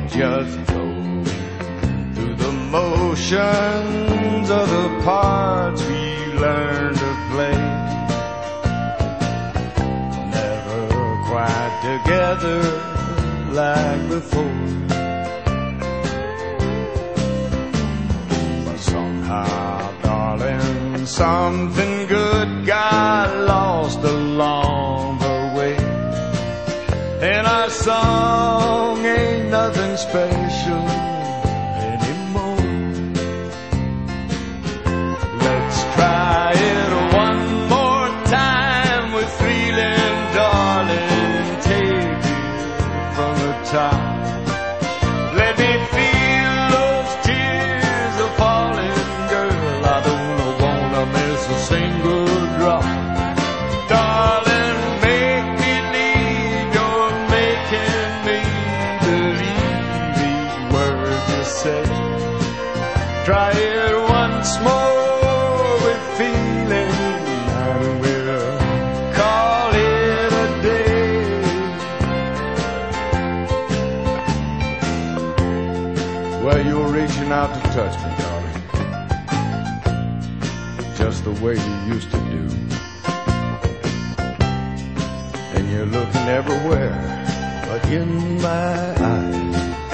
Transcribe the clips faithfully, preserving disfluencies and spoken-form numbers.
just go through the motions of the parts we learned to play. Never quite together like before, but somehow, darling, something good got lost along the way, and our song ain't nothing special anymore. Let's try it one more time with feeling, darling. Take it from the top. Let me feel those tears are falling, girl. I don't wanna miss a single drop. Darling, make believe you're making me believe these words you say. Try it once more with feeling, and we'll call it a day. Well, you're reaching out to touch me, darling, just the way you used to do. And you're looking everywhere but in my eyes.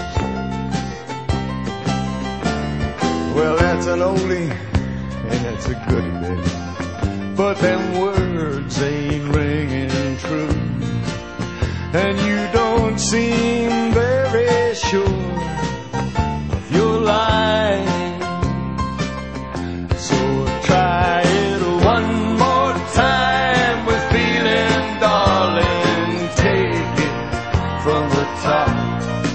Well, that's an oldie and that's a goodie, baby, but them words ain't ringing true, and you don't seem very sure of your line. So try it one more time with feeling, darling. Take it from the top.